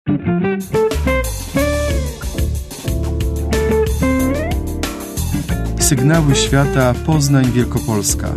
Sygnały świata, Poznań, Wielkopolska.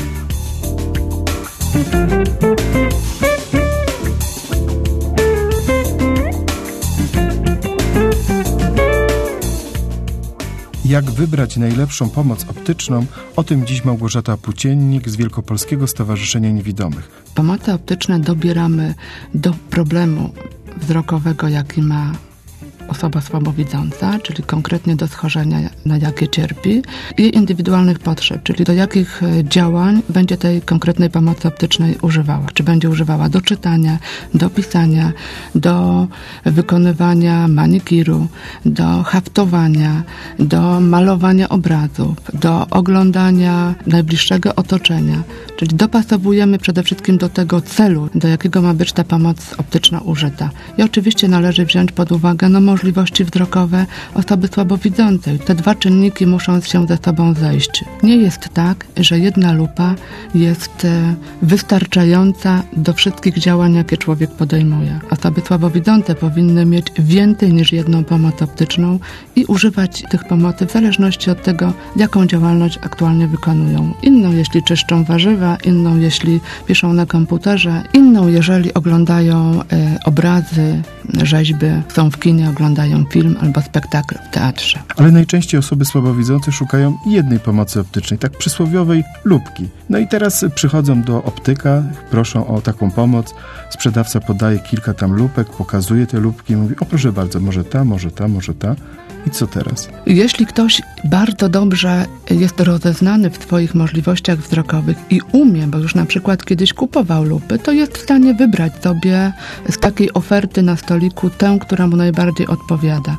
Jak wybrać najlepszą pomoc optyczną? O tym dziś Małgorzata Płóciennik z Wielkopolskiego Stowarzyszenia Niewidomych. Pomoce optyczne dobieramy do problemu wzrokowego, jaki ma osoba słabowidząca, czyli konkretnie do schorzenia, na jakie cierpi, i indywidualnych potrzeb, czyli do jakich działań będzie tej konkretnej pomocy optycznej używała. Czy będzie używała do czytania, do pisania, do wykonywania manikiru, do haftowania, do malowania obrazów, do oglądania najbliższego otoczenia. Czyli dopasowujemy przede wszystkim do tego celu, do jakiego ma być ta pomoc optyczna użyta. I oczywiście należy wziąć pod uwagę możliwości wzrokowe osoby słabowidzącej. Te dwa czynniki muszą się ze sobą zejść. Nie jest tak, że jedna lupa jest wystarczająca do wszystkich działań, jakie człowiek podejmuje. Osoby słabowidzące powinny mieć więcej niż jedną pomoc optyczną i używać tych pomocy w zależności od tego, jaką działalność aktualnie wykonują. Inną, jeśli czyszczą warzywa, inną, jeśli piszą na komputerze, inną, jeżeli oglądają obrazy, rzeźby, są w kinie, oglądają film albo spektakl w teatrze. Ale najczęściej osoby słabowidzące szukają jednej pomocy optycznej, tak przysłowiowej lupki. No i teraz przychodzą do optyka, proszą o taką pomoc. Sprzedawca podaje kilka tam lupek, pokazuje te lupki i mówi: o proszę bardzo, może ta, może ta, może ta. I co teraz? Jeśli ktoś bardzo dobrze jest rozeznany w swoich możliwościach wzrokowych i umie, bo już na przykład kiedyś kupował lupy, to jest w stanie wybrać sobie z takiej oferty na stoliku tę, która mu najbardziej odpowiada.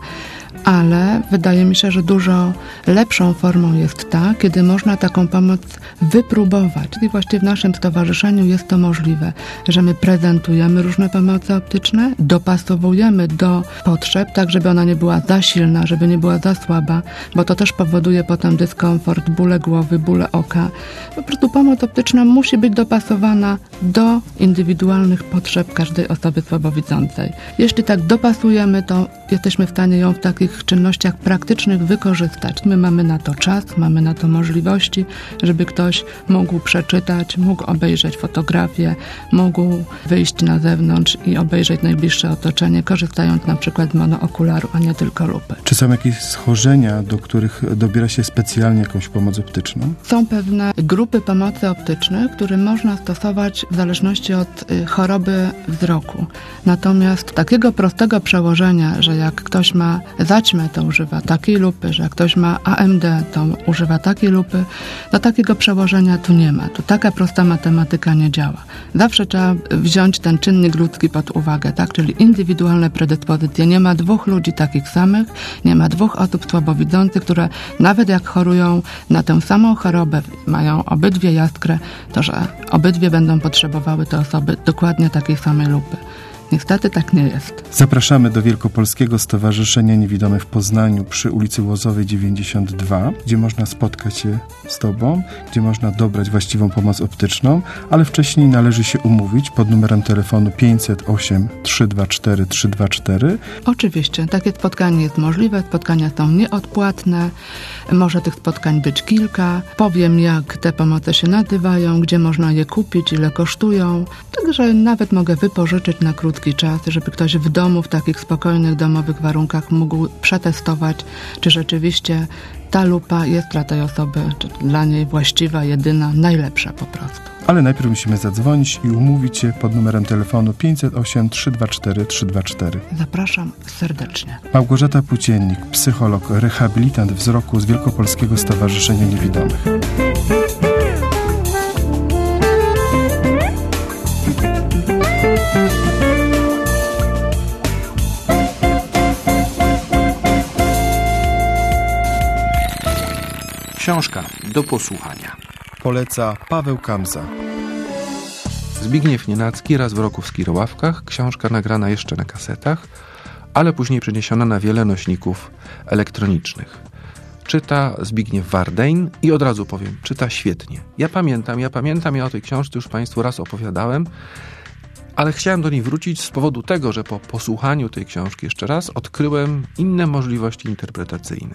Ale wydaje mi się, że dużo lepszą formą jest ta, kiedy można taką pomoc wypróbować. I właśnie w naszym stowarzyszeniu jest to możliwe, że my prezentujemy różne pomoce optyczne, dopasowujemy do potrzeb, tak żeby ona nie była za silna, żeby nie była za słaba, bo to też powoduje potem dyskomfort, bóle głowy, bóle oka. Po prostu pomoc optyczna musi być dopasowana do indywidualnych potrzeb każdej osoby słabowidzącej. Jeśli tak dopasujemy, to jesteśmy w stanie ją w takich czynnościach praktycznych wykorzystać. My mamy na to czas, mamy na to możliwości, żeby ktoś mógł przeczytać, mógł obejrzeć fotografię, mógł wyjść na zewnątrz i obejrzeć najbliższe otoczenie, korzystając na przykład z monookularu, a nie tylko lupy. Czy są jakieś schorzenia, do których dobiera się specjalnie jakąś pomoc optyczną? Są pewne grupy pomocy optycznych, które można stosować w zależności od choroby wzroku. Natomiast takiego prostego przełożenia, że jak ktoś ma zaćmę, to używa takiej lupy, że jak ktoś ma AMD, to używa takiej lupy, to takiego przełożenia tu nie ma. Tu taka prosta matematyka nie działa. Zawsze trzeba wziąć ten czynnik ludzki pod uwagę, tak? Czyli indywidualne predyspozycje. Nie ma dwóch ludzi takich samych, nie ma dwóch osób słabowidzących, które nawet jak chorują na tę samą chorobę, mają obydwie jaskrę, to że obydwie będą potrzebowały te osoby dokładnie takiej samej lupy. Niestety tak nie jest. Zapraszamy do Wielkopolskiego Stowarzyszenia Niewidomych w Poznaniu przy ulicy Łozowej 92, gdzie można spotkać się z Tobą, gdzie można dobrać właściwą pomoc optyczną, ale wcześniej należy się umówić pod numerem telefonu 508 324 324. Oczywiście, takie spotkanie jest możliwe, spotkania są nieodpłatne, może tych spotkań być kilka. Powiem, jak te pomoce się nazywają, gdzie można je kupić, ile kosztują, także nawet mogę wypożyczyć na krótki czas, żeby ktoś w domu, w takich spokojnych, domowych warunkach mógł przetestować, czy rzeczywiście ta lupa jest dla tej osoby, czy dla niej właściwa, jedyna, najlepsza po prostu. Ale najpierw musimy zadzwonić i umówić się pod numerem telefonu 508 324 324. Zapraszam serdecznie. Małgorzata Płóciennik, psycholog, rehabilitant wzroku z Wielkopolskiego Stowarzyszenia Niewidomych. Książka do posłuchania. Poleca Paweł Kamza. Zbigniew Nienacki, Raz w roku w Skiroławkach. Książka nagrana jeszcze na kasetach, ale później przeniesiona na wiele nośników elektronicznych. Czyta Zbigniew Wardein i od razu powiem, czyta świetnie. Ja pamiętam, ja o tej książce już Państwu raz opowiadałem, Ale chciałem do niej wrócić z powodu tego, że po posłuchaniu tej książki jeszcze raz odkryłem inne możliwości interpretacyjne.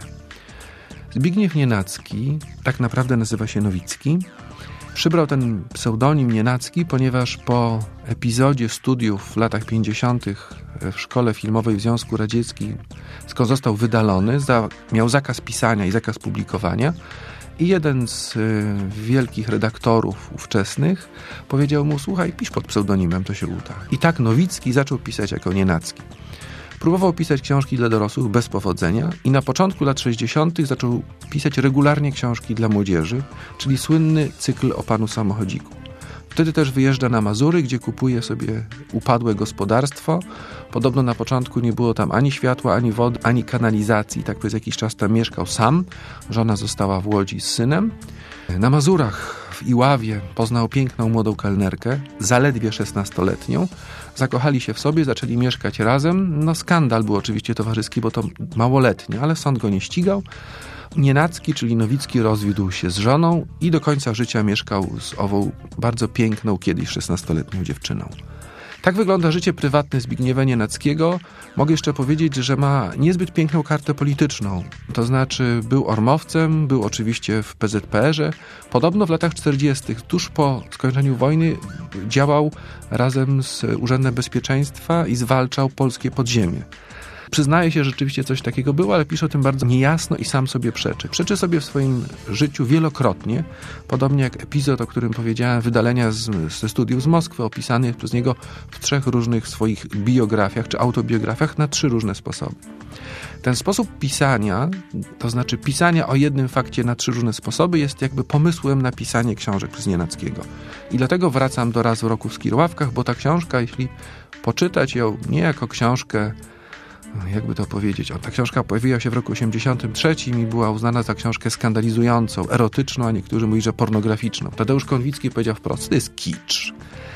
Zbigniew Nienacki, tak naprawdę nazywa się Nowicki, przybrał ten pseudonim Nienacki, ponieważ po epizodzie studiów w latach 50. w Szkole Filmowej w Związku Radzieckim, skąd został wydalony, miał zakaz pisania i zakaz publikowania, i jeden z wielkich redaktorów ówczesnych powiedział mu: słuchaj, pisz pod pseudonimem, to się uda. I tak Nowicki zaczął pisać jako Nienacki. Próbował pisać książki dla dorosłych bez powodzenia i na początku lat 60. zaczął pisać regularnie książki dla młodzieży, czyli słynny cykl o panu samochodziku. Wtedy też wyjeżdża na Mazury, gdzie kupuje sobie upadłe gospodarstwo. Podobno na początku nie było tam ani światła, ani wody, ani kanalizacji. Tak przez jakiś czas tam mieszkał sam. Żona została w Łodzi z synem. Na Mazurach w Iławie poznał piękną młodą kelnerkę, zaledwie 16-letnią. Zakochali się w sobie, zaczęli mieszkać razem. No skandal był oczywiście towarzyski, bo to małoletnie, ale sąd go nie ścigał. Nienacki, czyli Nowicki, rozwiódł się z żoną i do końca życia mieszkał z ową bardzo piękną, kiedyś 16-letnią dziewczyną. Tak wygląda życie prywatne Zbigniewa Nienackiego. Mogę jeszcze powiedzieć, że ma niezbyt piękną kartę polityczną. To znaczy był ormowcem, był oczywiście w PZPR-ze. Podobno w latach 40., tuż po skończeniu wojny, działał razem z Urzędem Bezpieczeństwa i zwalczał polskie podziemie. Przyznaje się, że rzeczywiście coś takiego było, ale pisze o tym bardzo niejasno i sam sobie przeczy. Przeczy sobie w swoim życiu wielokrotnie, podobnie jak epizod, o którym powiedziałem, wydalenia ze studiów z Moskwy, opisany przez niego w 3 różnych swoich biografiach czy autobiografiach na 3 różne sposoby. Ten sposób pisania, to znaczy pisania o jednym fakcie na 3 różne sposoby, jest jakby pomysłem na pisanie książek przez Nienackiego. I dlatego wracam do Raz w roku w Skirowawkach, bo ta książka, jeśli poczytać ją nie jako książkę, jakby to powiedzieć, ta książka pojawiła się w roku 1983 i była uznana za książkę skandalizującą, erotyczną, a niektórzy mówili, że pornograficzną. Tadeusz Konwicki powiedział wprost: to jest kicz.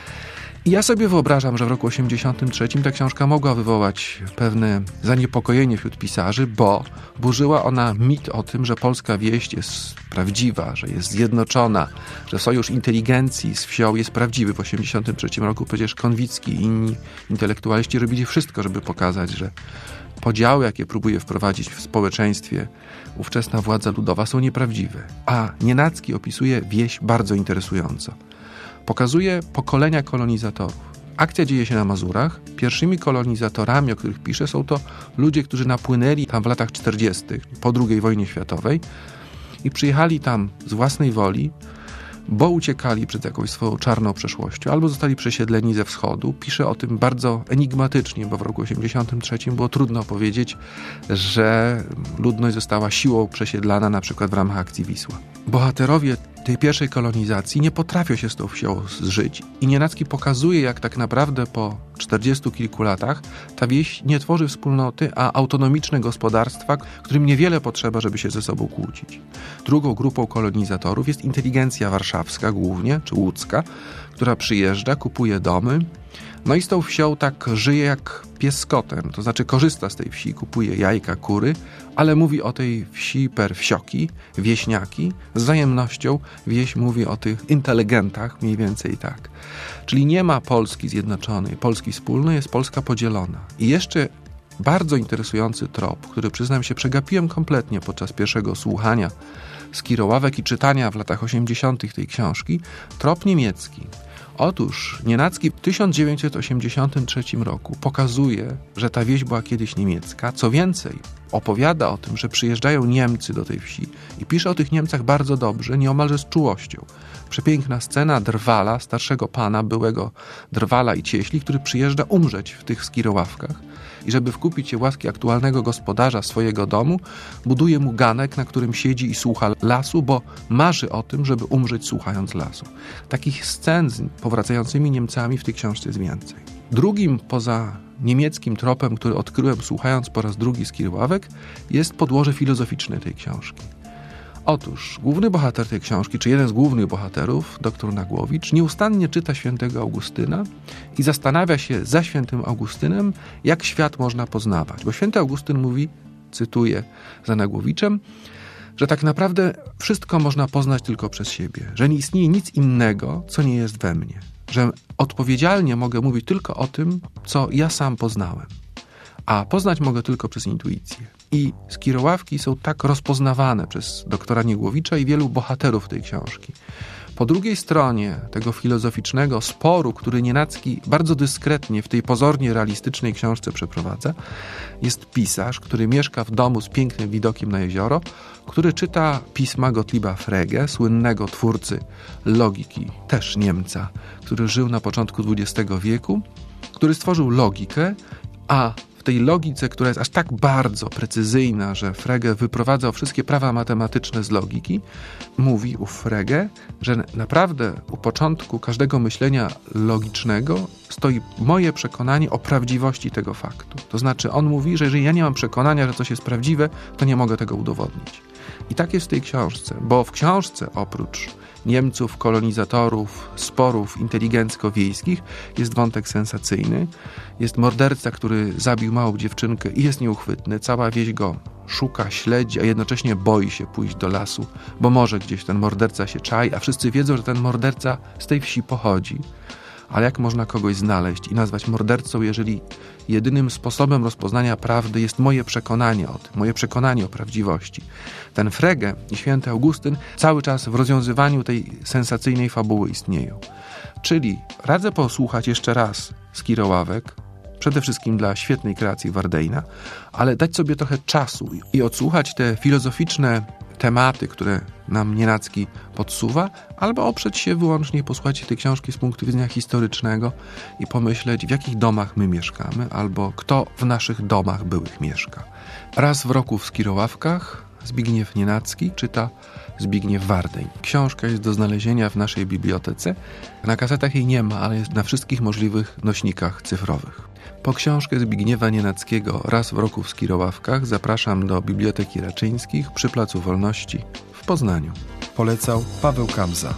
I ja sobie wyobrażam, że w roku 1983 ta książka mogła wywołać pewne zaniepokojenie wśród pisarzy, bo burzyła ona mit o tym, że polska wieś jest prawdziwa, że jest zjednoczona, że sojusz inteligencji z wsią jest prawdziwy. W 1983 roku przecież Konwicki i inni intelektualiści robili wszystko, żeby pokazać, że podziały, jakie próbuje wprowadzić w społeczeństwie ówczesna władza ludowa, są nieprawdziwe. A Nienacki opisuje wieś bardzo interesująco. Pokazuje pokolenia kolonizatorów. Akcja dzieje się na Mazurach. Pierwszymi kolonizatorami, o których pisze, są to ludzie, którzy napłynęli tam w latach 40. po II wojnie światowej i przyjechali tam z własnej woli, bo uciekali przed jakąś swoją czarną przeszłością, albo zostali przesiedleni ze wschodu. Pisze o tym bardzo enigmatycznie, bo w roku 1983 było trudno powiedzieć, że ludność została siłą przesiedlana na przykład w ramach akcji Wisła. Bohaterowie tej pierwszej kolonizacji nie potrafią się z tą wsią zżyć i Nienacki pokazuje, jak tak naprawdę po 40 kilku latach ta wieś nie tworzy wspólnoty, a autonomiczne gospodarstwa, którym niewiele potrzeba, żeby się ze sobą kłócić. Drugą grupą kolonizatorów jest inteligencja warszawska głównie, czy łódzka, która przyjeżdża, kupuje domy, no i z tą wsią tak żyje jak pies z kotem, to znaczy korzysta z tej wsi, kupuje jajka, kury, ale mówi o tej wsi per wsioki, wieśniaki. Z wzajemnością wieś mówi o tych inteligentach, mniej więcej tak. Czyli nie ma Polski zjednoczonej, Polski wspólnej, jest Polska podzielona. I jeszcze bardzo interesujący trop, który przyznam się przegapiłem kompletnie podczas pierwszego słuchania Skirowawek i czytania w latach 80. tej książki, trop niemiecki. Otóż Nienacki w 1983 roku pokazuje, że ta wieś była kiedyś niemiecka. Co więcej, opowiada o tym, że przyjeżdżają Niemcy do tej wsi i pisze o tych Niemcach bardzo dobrze, nieomalże z czułością. Przepiękna scena Drwala, starszego pana, byłego Drwala i cieśli, który przyjeżdża umrzeć w tych Skirowawkach i żeby wkupić się łaski aktualnego gospodarza swojego domu, buduje mu ganek, na którym siedzi i słucha lasu, bo marzy o tym, żeby umrzeć słuchając lasu. Takich scen z powracającymi Niemcami w tej książce jest więcej. Drugim poza niemieckim tropem, który odkryłem słuchając po raz drugi Skirowawek, jest podłoże filozoficzne tej książki. Otóż główny bohater tej książki, czy jeden z głównych bohaterów, dr Nagłowicz, nieustannie czyta świętego Augustyna i zastanawia się za świętym Augustynem, jak świat można poznawać. Bo święty Augustyn mówi, cytuję za Nagłowiczem, że tak naprawdę wszystko można poznać tylko przez siebie, że nie istnieje nic innego, co nie jest we mnie. że odpowiedzialnie mogę mówić tylko o tym, co ja sam poznałem. A poznać mogę tylko przez intuicję. I Skiroławki są tak rozpoznawane przez doktora Niegłowicza i wielu bohaterów tej książki. Po drugiej stronie tego filozoficznego sporu, który Nienacki bardzo dyskretnie w tej pozornie realistycznej książce przeprowadza, jest pisarz, który mieszka w domu z pięknym widokiem na jezioro, który czyta pisma Gottlieba Frege, słynnego twórcy logiki, też Niemca, który żył na początku XX wieku, który stworzył logikę, a w tej logice, która jest aż tak bardzo precyzyjna, że Frege wyprowadzał wszystkie prawa matematyczne z logiki, mówi u Frege, że naprawdę u początku każdego myślenia logicznego stoi moje przekonanie o prawdziwości tego faktu. To znaczy on mówi, że jeżeli ja nie mam przekonania, że coś jest prawdziwe, to nie mogę tego udowodnić. I tak jest w tej książce, bo w książce oprócz Niemców, kolonizatorów, sporów inteligencko-wiejskich jest wątek sensacyjny. Jest morderca, który zabił małą dziewczynkę i jest nieuchwytny. Cała wieś go szuka, śledzi, a jednocześnie boi się pójść do lasu, bo może gdzieś ten morderca się czai, a wszyscy wiedzą, że ten morderca z tej wsi pochodzi. Ale jak można kogoś znaleźć i nazwać mordercą, jeżeli jedynym sposobem rozpoznania prawdy jest moje przekonanie o tym, moje przekonanie o prawdziwości? Ten Frege i święty Augustyn cały czas w rozwiązywaniu tej sensacyjnej fabuły istnieją. Czyli radzę posłuchać jeszcze raz Skiroławek, przede wszystkim dla świetnej kreacji Wardejna, ale dać sobie trochę czasu i odsłuchać te filozoficzne tematy, które nam Nienacki podsuwa, albo oprzeć się wyłącznie i posłuchać tej książki z punktu widzenia historycznego i pomyśleć, w jakich domach my mieszkamy, albo kto w naszych domach byłych mieszka. Raz w roku w Skiroławkach Zbigniew Nienacki czyta Zbigniew Wardejn. Książka jest do znalezienia w naszej bibliotece. Na kasetach jej nie ma, ale jest na wszystkich możliwych nośnikach cyfrowych. Po książkę Zbigniewa Nienackiego Raz w roku w Skiroławkach zapraszam do Biblioteki Raczyńskich przy Placu Wolności w Poznaniu. Polecał Paweł Kamza.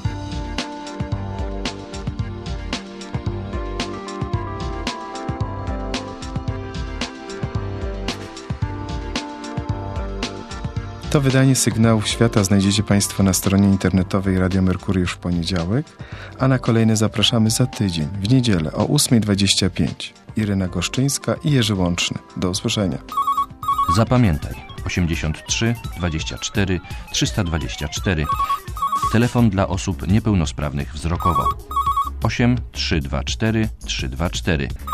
To wydanie Sygnałów Świata znajdziecie Państwo na stronie internetowej Radio Merkury już w poniedziałek, a na kolejne zapraszamy za tydzień, w niedzielę o 8:25. Iryna Goszczyńska i Jerzy Łączny. Do usłyszenia. Zapamiętaj 83 24 324. Telefon dla osób niepełnosprawnych wzrokowo 8 324 324.